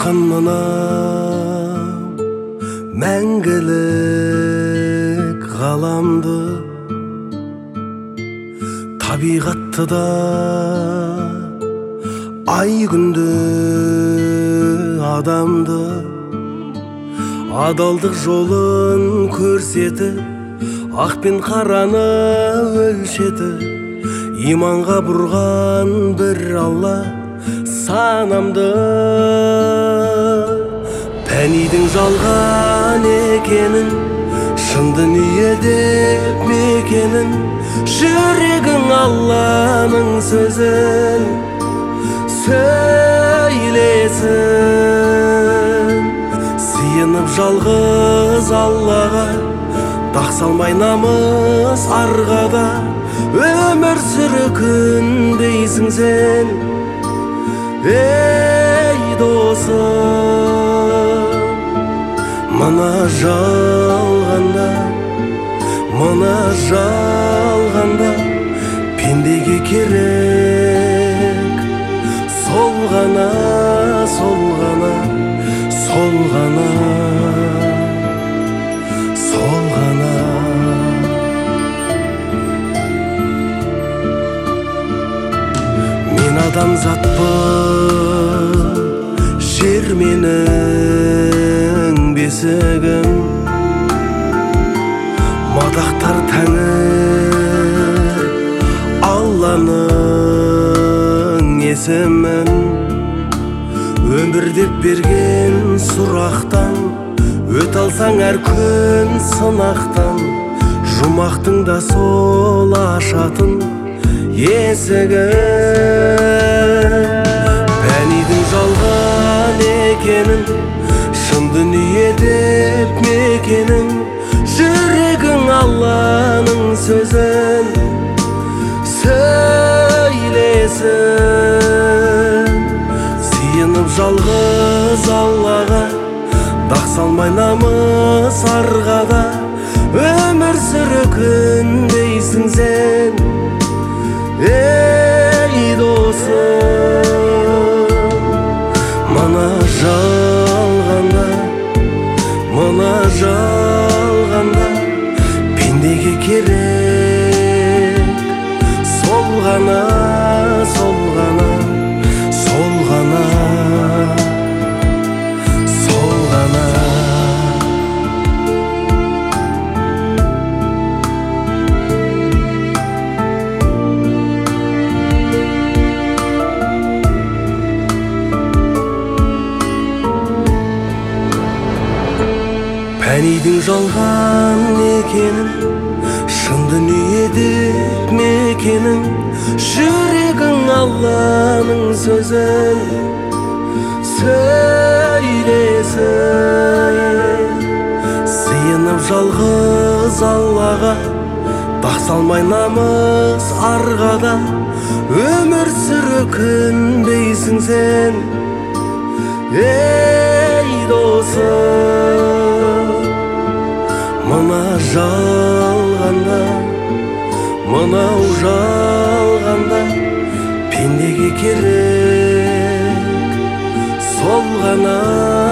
Жарқын мынау мәңгілік ғаламды, табиғатты да ай күнді адамды, адалдық жолын көрсетіп, ақ пен қараны өлшетіп, иманға бұрған бір Алла санамды. Пәнидің жалған екенін, шын дүние деп мекенін, жүрегің Алланың сөзін сөйлесін. Сиынып жалғыз Аллаға, дақ салмай намыс арғада, өмір сүрі күн дейсің сен. Ей досым, мына жалғанда пендеге керек сол ғана. Мен адамзатпын, жер менің бесігім, мадақтар Тәңір Алланың есімін. Өмір деп берген сұрақтан өт алсаң әр күн сынақтан, жұмақтың да сол ашатын есігі. Пәнидің жалған екенін, шын дүние деп мекенін, жүрегің Алланың сөзін сөйлесін. Сиынып жалғыз Аллаға, дақ салмай намыс арғада, өмір сүрі күн дейсің сен. Ей досым, мына жалғанда пендеге керек сол ғана. Пәнидің жалған екенін, шын дүние деп мекенін, жүрегің Алланың сөзін сөйлесін. Сиынып жалғыз Аллаға, дақ салмай намыс арғада, өмір сүрі күн дейсің сен. Ей досым, мынау жалғанда пендеге керек сол ғана.